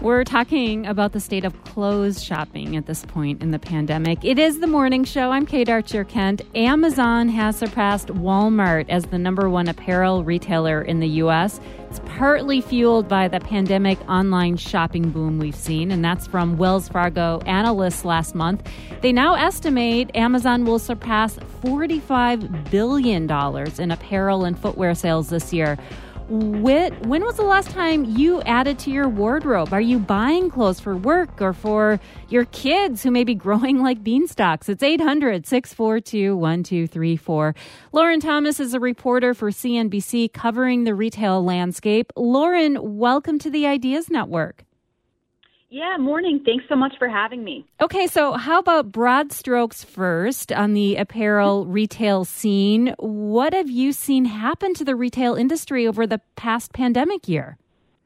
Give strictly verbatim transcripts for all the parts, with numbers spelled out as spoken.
We're talking about the state of clothes shopping at this point in the pandemic. It is the morning show. I'm Kate Archer-Kent. Amazon has surpassed Walmart as the number one apparel retailer in the U S. It's partly fueled by the pandemic online shopping boom we've seen, and that's from Wells Fargo analysts last month. They now estimate Amazon will surpass forty-five billion dollars in apparel and footwear sales this year. When was the last time you added to your wardrobe? Are you buying clothes for work or for your kids who may be growing like beanstalks? It's eight hundred, six four two, one two three four. Lauren Thomas is a reporter for C N B C covering the retail landscape. Lauren, welcome to the Ideas Network. Yeah, morning. Thanks so much for having me. Okay, so how about broad strokes first on the apparel retail scene? What have you seen happen to the retail industry over the past pandemic year?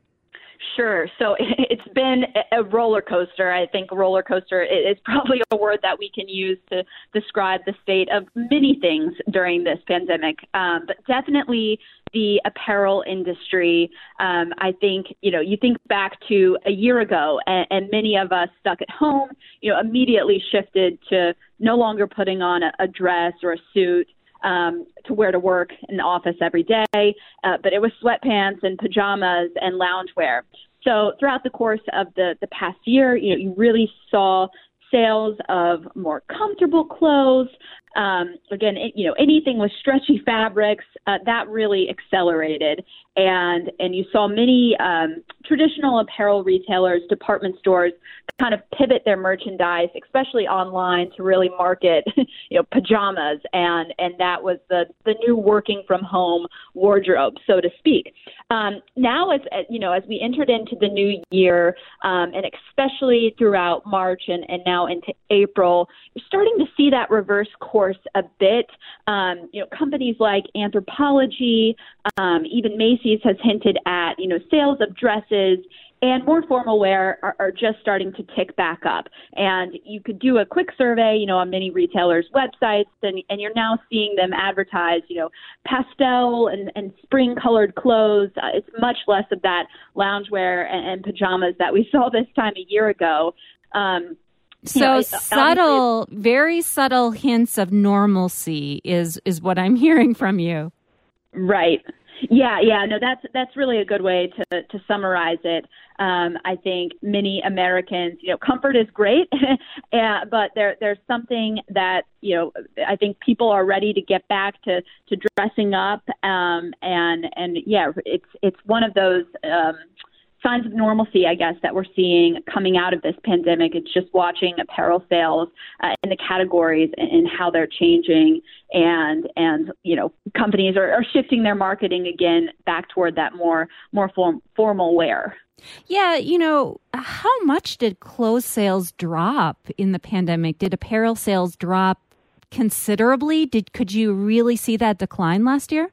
Sure. So it's been a roller coaster. I think roller coaster is probably a word that we can use to describe the state of many things during this pandemic. Um, but definitely the apparel industry. Um, I think, you know, you think back to a year ago and, and many of us stuck at home, you know, immediately shifted to no longer putting on a, a dress or a suit Um, to wear to work in the office every day, uh, but it was sweatpants and pajamas and loungewear. So throughout the course of the, the past year, you know, you really saw sales of more comfortable clothes. Um, again, it, you know, anything with stretchy fabrics, uh, that really accelerated. And and you saw many um, traditional apparel retailers, department stores, kind of pivot their merchandise, especially online, to really market, you know, pajamas, and and that was the the new working from home wardrobe, so to speak. Um, now, as you know, as we entered into the new year, um, and especially throughout March and, and now into April, you're starting to see that reverse course a bit. Um, you know, companies like Anthropologie, um, even Macy's has hinted at, you know, sales of dresses and more formal wear are, are just starting to tick back up. And you could do a quick survey, you know, on many retailers' websites, and, and you're now seeing them advertise, you know, pastel and, and spring-colored clothes. Uh, it's much less of that loungewear and, and pajamas that we saw this time a year ago. Um, So you know, subtle, very subtle hints of normalcy is is what I'm hearing from you. Right. Yeah, yeah, no, that's that's really a good way to, to summarize it. Um, I think many Americans, you know, comfort is great, uh, but there there's something that, you know, I think people are ready to get back to, to dressing up, um, and and yeah, it's it's one of those um, signs of normalcy, I guess, that we're seeing coming out of this pandemic. It's just watching apparel sales uh, in the categories and, and how they're changing, and and you know, companies are, are shifting their marketing again back toward that more more form, formal wear. Yeah, you know, how much did clothes sales drop in the pandemic? Did apparel sales drop considerably? Did could you really see that decline last year?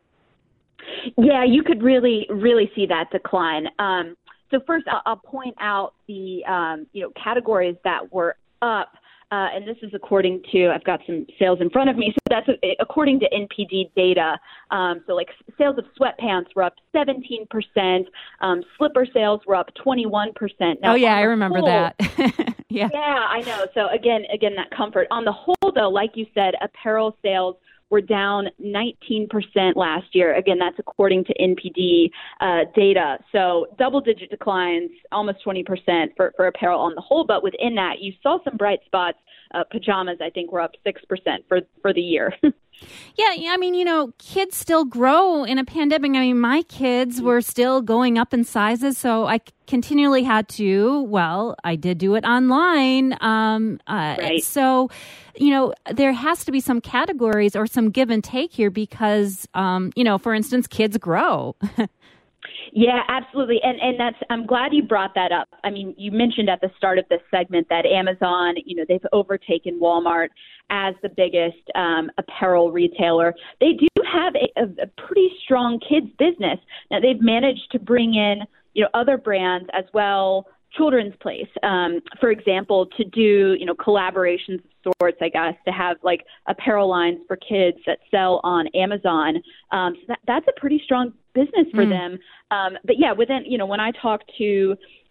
Yeah, you could really really see that decline. Um, So first, I'll, I'll point out the um, you know, categories that were up, uh, and this is according to, I've got some sales in front of me, so that's a, according to N P D data. Um, so like sales of sweatpants were up seventeen percent, um, slipper sales were up twenty-one percent. Now, oh yeah, I remember whole, that. yeah, yeah, I know. So again, again, that comfort. On the whole, though, like you said, apparel sales were down nineteen percent last year. Again, that's according to N P D uh, data. So double-digit declines, almost twenty percent for, for apparel on the whole. But within that, you saw some bright spots. Uh, pajamas, I think, were up six percent for, for the year. Yeah, I mean, you know, kids still grow in a pandemic. I mean, my kids were still going up in sizes, so I continually had to, well, I did do it online. Um, uh, right. So, you know, there has to be some categories or some give and take here because, um, you know, for instance, kids grow. Yeah, absolutely. And and that's, I'm glad you brought that up. I mean, you mentioned at the start of this segment that Amazon, you know, they've overtaken Walmart as the biggest um, apparel retailer. They do have a, a, a pretty strong kids business. Now, they've managed to bring in, you know, other brands as well, Children's Place, um, for example, to do, you know, collaborations of sorts, I guess, to have like apparel lines for kids that sell on Amazon. Um, so that, that's a pretty strong business for mm. them. Um, but yeah, within, you know, when I talk to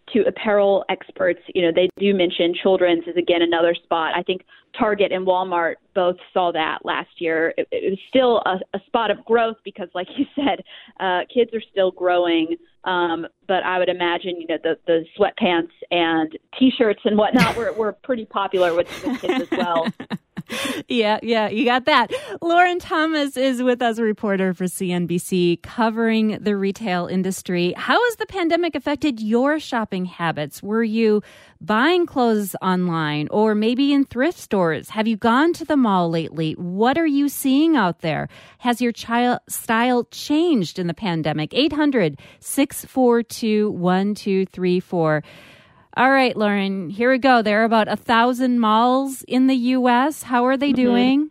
to apparel experts, you know, they do mention children's is, again, another spot. I think Target and Walmart both saw that last year. It, it was still a, a spot of growth because, like you said, uh, kids are still growing. Um, but I would imagine, you know, the, the sweatpants and T-shirts and whatnot were, were pretty popular with, with kids as well. Yeah, yeah, you got that. Lauren Thomas is with us, a reporter for C N B C, covering the retail industry. How has the pandemic affected your shopping habits? Were you buying clothes online or maybe in thrift stores? Have you gone to the mall lately? What are you seeing out there? Has your child style changed in the pandemic? eight hundred, six four two, one two three four. All right, Lauren, here we go. There are about a thousand malls in the U S. How are they Mm-hmm. doing?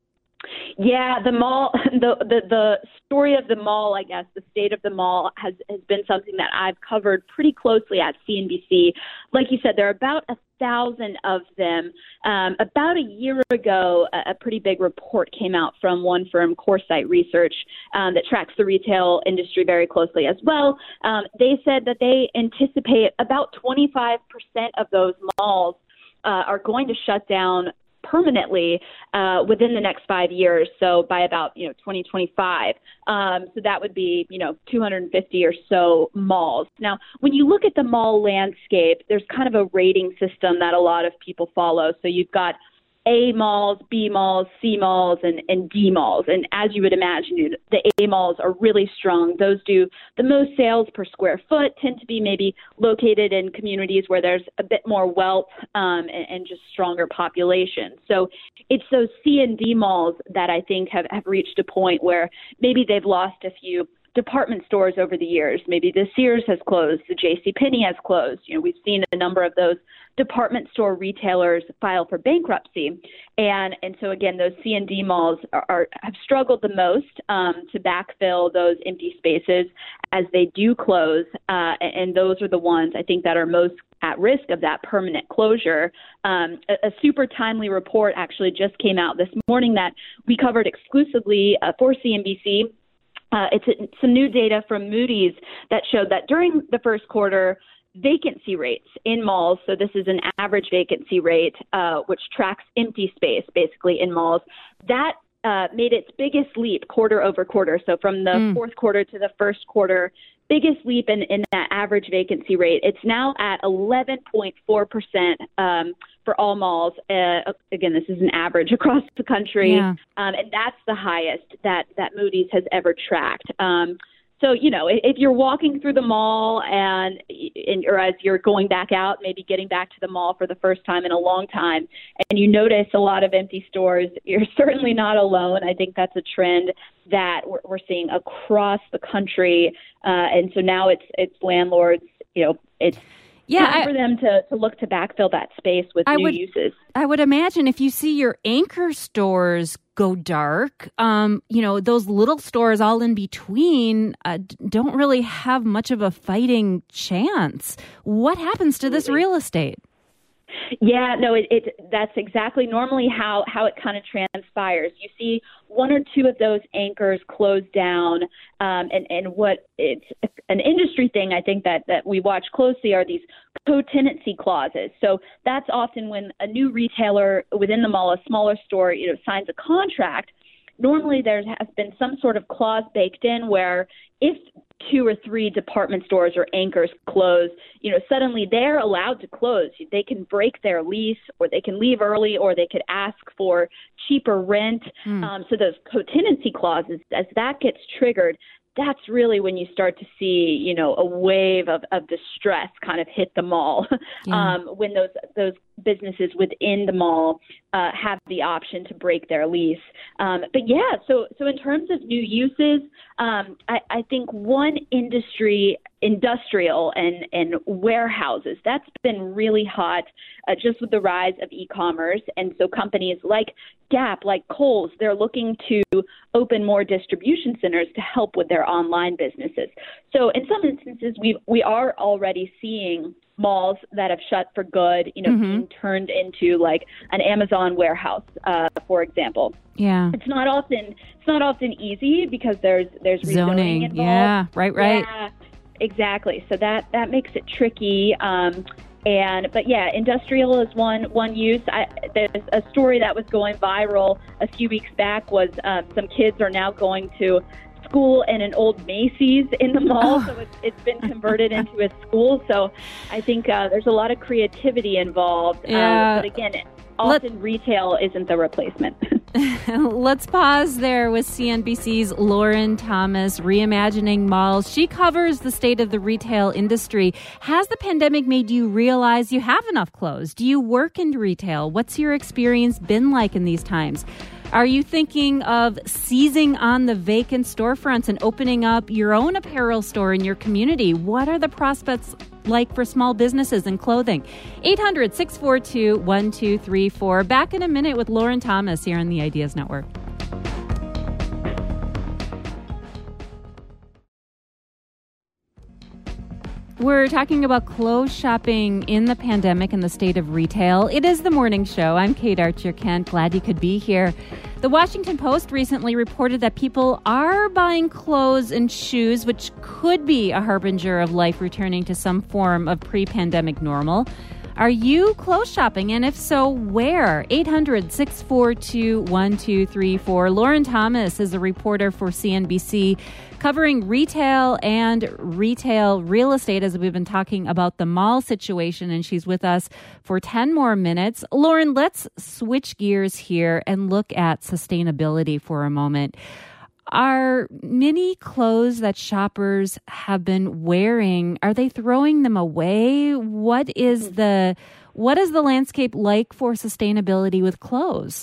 Yeah, the mall, the, the the story of the mall, I guess, the state of the mall has, has been something that I've covered pretty closely at C N B C. Like you said, there are about a thousand of them. Um, about a year ago, a, a pretty big report came out from one firm, Coresight Research, um, that tracks the retail industry very closely as well. Um, they said that they anticipate about twenty-five percent of those malls uh, are going to shut down permanently uh, within the next five years. So by about, you know, twenty twenty-five. Um, so that would be, you know, two hundred fifty or so malls. Now, when you look at the mall landscape, there's kind of a rating system that a lot of people follow. So you've got A malls, B malls, C malls, and, and D malls. And as you would imagine, the A malls are really strong. Those do the most sales per square foot, tend to be maybe located in communities where there's a bit more wealth um, and, and just stronger population. So it's those C and D malls that I think have, have reached a point where maybe they've lost a few department stores over the years. Maybe the Sears has closed, the JCPenney has closed. You know, we've seen a number of those department store retailers file for bankruptcy. And and so again, those C and D malls are, are have struggled the most um, to backfill those empty spaces as they do close. Uh, and those are the ones I think that are most at risk of that permanent closure. Um, a, a super timely report actually just came out this morning that we covered exclusively uh, for C N B C. Uh, it's a, some new data from Moody's that showed that during the first quarter, vacancy rates in malls, so this is an average vacancy rate, uh, which tracks empty space basically in malls, that uh, made its biggest leap quarter over quarter. So from the mm. fourth quarter to the first quarter, biggest leap in, in that average vacancy rate. It's now at eleven point four percent um, for all malls. Uh, again, this is an average across the country, yeah. um, and that's the highest that, that Moody's has ever tracked. Um, So, you know, if you're walking through the mall and, and or as you're going back out, maybe getting back to the mall for the first time in a long time, and you notice a lot of empty stores, you're certainly not alone. I think that's a trend that we're, we're seeing across the country. Uh, and so now it's it's landlords, you know, it's Yeah, time I, for them to, to look to backfill that space with I new would, uses. I would imagine if you see your anchor stores go dark, um, you know, those little stores all in between uh, don't really have much of a fighting chance. What happens to this real estate? Yeah, no, it, it that's exactly normally how, how it kind of transpires. You see one or two of those anchors close down, um, and, and what it's an industry thing I think that, that we watch closely are these co-tenancy clauses. So that's often when a new retailer within the mall, a smaller store, you know, signs a contract. Normally there has been some sort of clause baked in where if two or three department stores or anchors close, you know, suddenly they're allowed to close. They can break their lease, or they can leave early, or they could ask for cheaper rent. Mm. Um, so those co-tenancy clauses, as that gets triggered, that's really when you start to see, you know, a wave of, of distress kind of hit the mall. Yeah. um, when those those businesses within the mall uh, have the option to break their lease. Um, but yeah, so so in terms of new uses, um, I, I think one industry, industrial and, and warehouses, that's been really hot uh, just with the rise of e-commerce. And so companies like Gap, like Kohl's, they're looking to open more distribution centers to help with their online businesses. So in some instances, we we are already seeing malls that have shut for good, you know, mm-hmm. being turned into like an Amazon warehouse, uh, for example. Yeah, it's not often it's not often easy because there's there's rezoning zoning involved. Yeah, right, right. Yeah. exactly. So that, that makes it tricky. Um, and but yeah, industrial is one one use. I, there's a story that was going viral a few weeks back was uh, some kids are now going to school in an old Macy's in the mall, oh. so it's, it's been converted into a school. So I think uh, there's a lot of creativity involved. Yeah. Um, but again, often Let- retail isn't the replacement. Let's pause there with C N B C's Lauren Thomas, Reimagining Malls. She covers the state of the retail industry. Has the pandemic made you realize you have enough clothes? Do you work in retail? What's your experience been like in these times? Are you thinking of seizing on the vacant storefronts and opening up your own apparel store in your community? What are the prospects like for small businesses and clothing? eight hundred, six four two, one two three four. Back in a minute with Lauren Thomas here on the Ideas Network. We're talking about clothes shopping in the pandemic and the state of retail. It is the morning show. I'm Kate Archer-Kent. Glad you could be here. The Washington Post recently reported that people are buying clothes and shoes, which could be a harbinger of life returning to some form of pre-pandemic normal. Are you clothes shopping? And if so, where? eight hundred, six four two, one two three four. Lauren Thomas is a reporter for C N B C covering retail and retail real estate as we've been talking about the mall situation, and she's with us for ten more minutes. Lauren, let's switch gears here and look at sustainability for a moment. Are many clothes that shoppers have been wearing, are they throwing them away? What is the what is the landscape like for sustainability with clothes?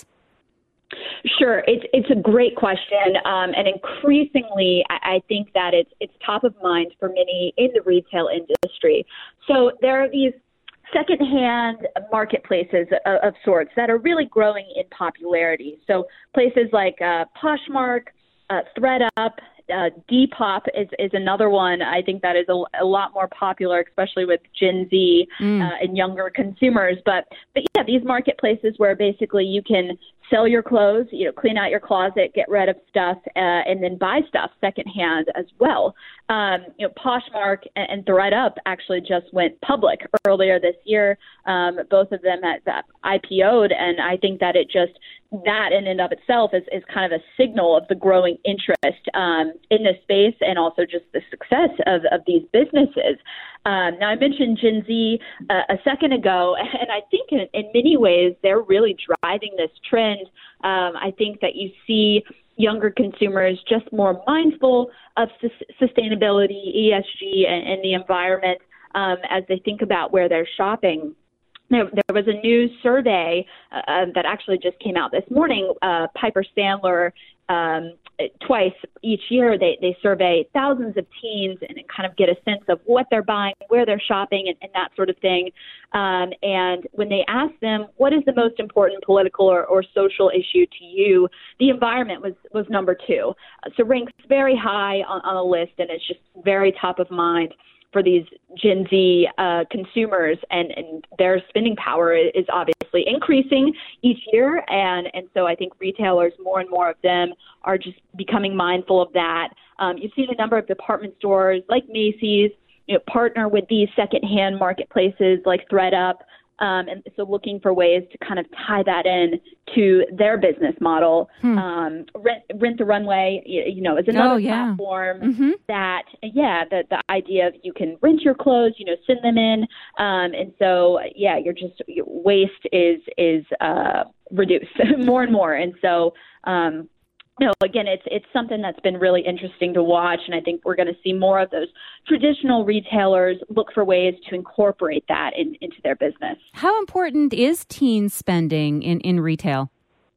Sure, it's it's a great question, um, and increasingly, I, I think that it's it's top of mind for many in the retail industry. So there are these secondhand marketplaces of, of sorts that are really growing in popularity. So places like uh, Poshmark, uh, ThredUp, uh, Depop is, is another one. I think that is a, a lot more popular, especially with Gen Z mm. uh, and younger consumers. But but yeah, these marketplaces where basically you can sell your clothes, you know, clean out your closet, get rid of stuff, uh, and then buy stuff secondhand as well. Um, you know, Poshmark and, and ThredUp actually just went public earlier this year. Um, both of them had that I P O'd, and I think that it just that in and of itself is, is kind of a signal of the growing interest um, in this space and also just the success of, of these businesses. Um, now, I mentioned Gen Z uh, a second ago, and I think in, in many ways they're really driving this trend. Um, I think that you see younger consumers just more mindful of su- sustainability, E S G, and, and the environment um, as they think about where they're shopping. There, there was a new survey uh, that actually just came out this morning. Uh, Piper Sandler, um, twice each year, they, they survey thousands of teens and kind of get a sense of what they're buying, where they're shopping, and, and that sort of thing. Um, and when they ask them, what is the most important political or, or social issue to you, the environment was, was number two. Uh, so ranks very high on, on the list, and it's just very top of mind for these Gen Z uh, consumers, and, and their spending power is obviously increasing each year. And, and so I think retailers, more and more of them, are just becoming mindful of that. Um, you've seen a number of department stores like Macy's, you know, partner with these secondhand marketplaces like ThredUp. Um, and so looking for ways to kind of tie that in to their business model. Hmm. Um, rent, rent the Runway, you, you know, is another oh, yeah. platform mm-hmm. that, yeah, the, the idea of you can rent your clothes, you know, send them in. Um, and so, yeah, you're just, your waste is, is uh, reduced more and more. And so, um, No, again, it's it's something that's been really interesting to watch, and I think we're going to see more of those traditional retailers look for ways to incorporate that in, into their business. How important is teen spending in, in retail?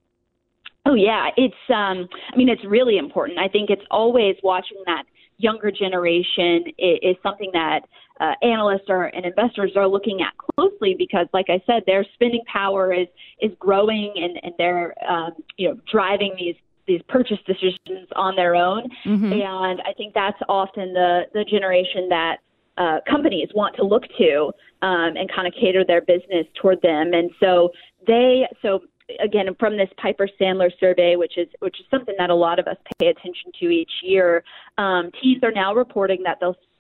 Oh, yeah, it's, um, I mean, it's really important. I think it's always watching that younger generation is, is something that uh, analysts are, and investors are looking at closely because, like I said, their spending power is, is growing, and, and they're, um, you know, driving these these purchase decisions on their own. Mm-hmm. And I think that's often the, the generation that uh, companies want to look to um, and kind of cater their business toward them. And so they, so again, from this Piper Sandler survey, which is, which is something that a lot of us pay attention to each year, um, teens are now reporting that they'll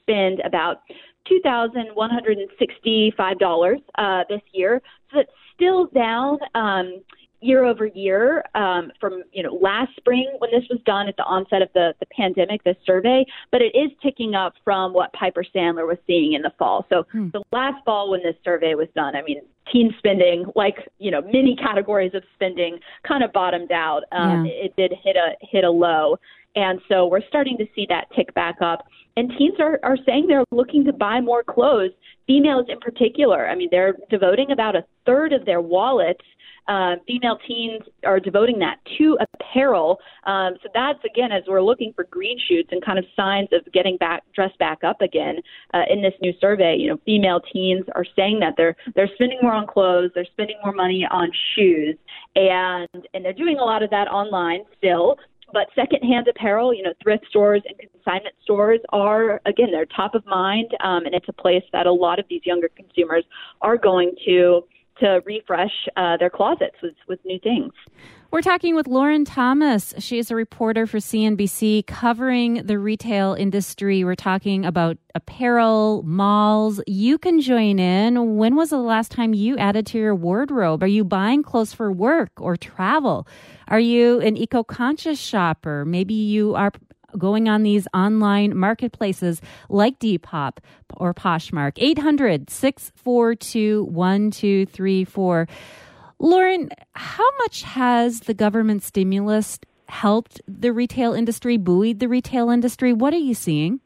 spend about two thousand one hundred sixty-five dollars uh, this year. So it's still down um, year over year um, from, you know, last spring when this was done at the onset of the, the pandemic, this survey, but it is ticking up from what Piper Sandler was seeing in the fall. So hmm. the last fall when this survey was done, I mean, teen spending, like, you know, many categories of spending kind of bottomed out. Um, yeah. It did hit a hit a low. And so we're starting to see that tick back up. And teens are, are saying they're looking to buy more clothes, females in particular. I mean, they're devoting about a third of their wallets. Uh, female teens are devoting that to apparel. Um, so that's, again, as we're looking for green shoots and kind of signs of getting back dressed back up again uh, in this new survey. You know, female teens are saying that they're they're spending more on clothes, they're spending more money on shoes, and and they're doing a lot of that online still. But secondhand apparel, you know, thrift stores and consignment stores are, again, they're top of mind, um, and it's a place that a lot of these younger consumers are going to to refresh uh, their closets with, with new things. We're talking with Lauren Thomas. She is a reporter for C N B C covering the retail industry. We're talking about apparel, malls. You can join in. When was the last time you added to your wardrobe? Are you buying clothes for work or travel? Are you an eco-conscious shopper? Maybe you are going on these online marketplaces like Depop or Poshmark. eight hundred, six four two, one two three four. Lauren, how much has the government stimulus helped the retail industry, buoyed the retail industry? What are you seeing?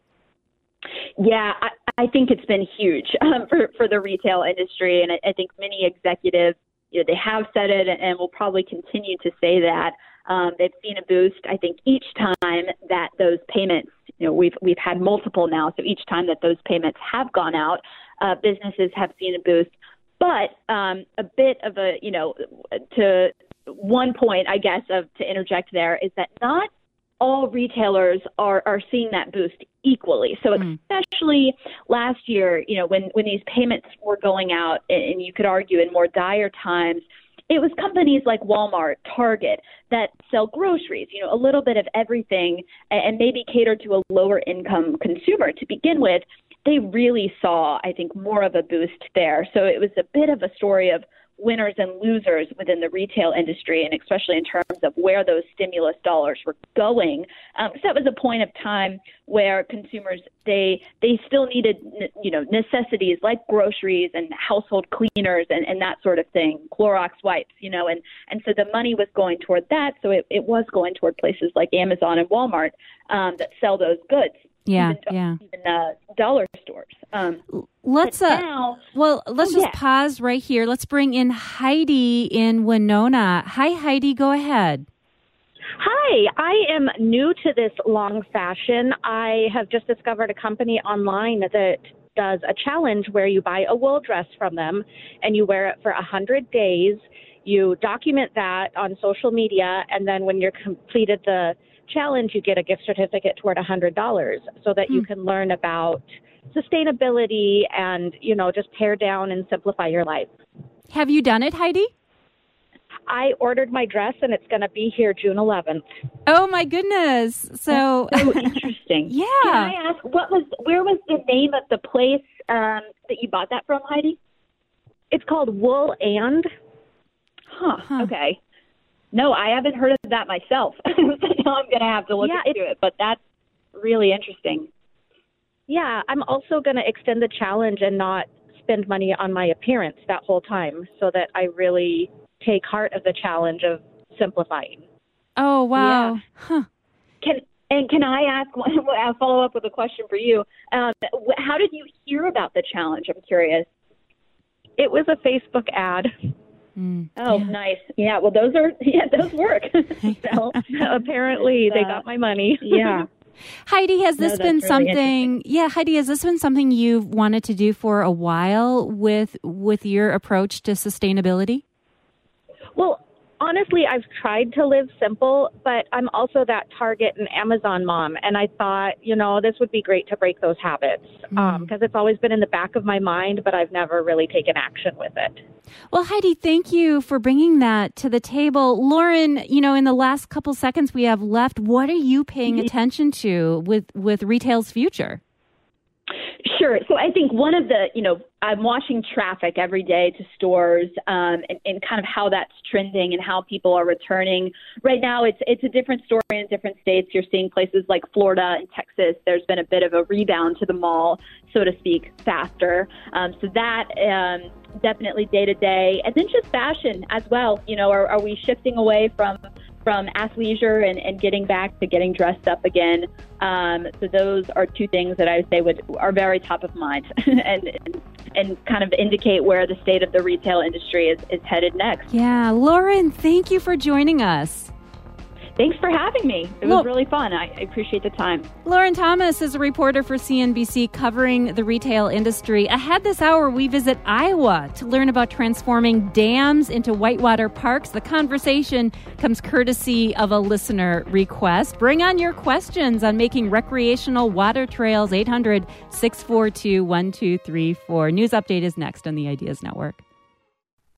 Yeah, I, I think it's been huge um, for, for the retail industry. And I, I think many executives, you know, they have said it and will probably continue to say that. Um, they've seen a boost, I think, each time that those payments, you know, we've we've had multiple now. So each time that those payments have gone out, uh, businesses have seen a boost. But um, a bit of a, you know, to one point, I guess, of to interject there is that not all retailers are, are seeing that boost equally. So mm. especially last year, you know, when, when these payments were going out, and you could argue in more dire times, it was companies like Walmart, Target, that sell groceries, you know, a little bit of everything, and maybe cater to a lower income consumer to begin with. They really saw, I think, more of a boost there. So it was a bit of a story of winners and losers within the retail industry, and especially in terms of where those stimulus dollars were going. Um, so that was a point of time where consumers, they they still needed, you know, necessities like groceries and household cleaners and, and that sort of thing, Clorox wipes, you know, and, and so the money was going toward that. So it, it was going toward places like Amazon and Walmart um, that sell those goods. Yeah, even, yeah. Even uh, dollar stores. Um, let's uh, now, well, let's oh, just yeah. pause right here. Let's bring in Heidi in Winona. Hi, Heidi. Go ahead. Hi, I am new to this long fashion. I have just discovered a company online that does a challenge where you buy a wool dress from them and you wear it for one hundred days. You document that on social media, and then when you're completed the challenge, you get a gift certificate toward one hundred dollars so that hmm. you can learn about sustainability and, you know, just pare down and simplify your life. Have you done it, Heidi? I ordered my dress, and it's going to be here June eleventh. Oh, my goodness. So, so interesting. Yeah. Can I ask, what was, where was the name of the place um, that you bought that from, Heidi? It's called Wool and. Huh. huh. Okay. No, I haven't heard of that myself. So now I'm going to have to look yeah, into it, but that's really interesting. Yeah, I'm also going to extend the challenge and not spend money on my appearance that whole time so that I really take heart of the challenge of simplifying. Oh, wow. Yeah. Huh. Can And can I ask, I'll follow up with a question for you. Um, how did you hear about the challenge? I'm curious. It was a Facebook ad. Mm, oh, yeah. nice. Yeah, well, those are, yeah, those work. So, apparently, uh, they got my money. Yeah. Heidi, has this no, been really something, yeah, Heidi, has this been something you've wanted to do for a while with with your approach to sustainability? Well, honestly, I've tried to live simple, but I'm also that Target and Amazon mom. And I thought, you know, this would be great to break those habits because mm. um, it's always been in the back of my mind, but I've never really taken action with it. Well, Heidi, thank you for bringing that to the table. Lauren, you know, in the last couple seconds we have left, what are you paying attention to with, with retail's future? Sure. So I think one of the, you know, I'm watching traffic every day to stores um, and, and kind of how that's trending and how people are returning. Right now, it's it's a different story in different states. You're seeing places like Florida and Texas. There's been a bit of a rebound to the mall, so to speak, faster. Um, so that um, definitely day to day. And then just fashion as well. You know, are, are we shifting away from from athleisure and, and getting back to getting dressed up again? Um, so those are two things that I would say would are very top of mind and, and and kind of indicate where the state of the retail industry is, is headed next. Yeah. Lauren, thank you for joining us. Thanks for having me. It was really fun. I appreciate the time. Lauren Thomas is a reporter for C N B C covering the retail industry. Ahead this hour, we visit Iowa to learn about transforming dams into whitewater parks. The conversation comes courtesy of a listener request. Bring on your questions on making recreational water trails. eight hundred, six four two, one two three four. News Update is next on the Ideas Network.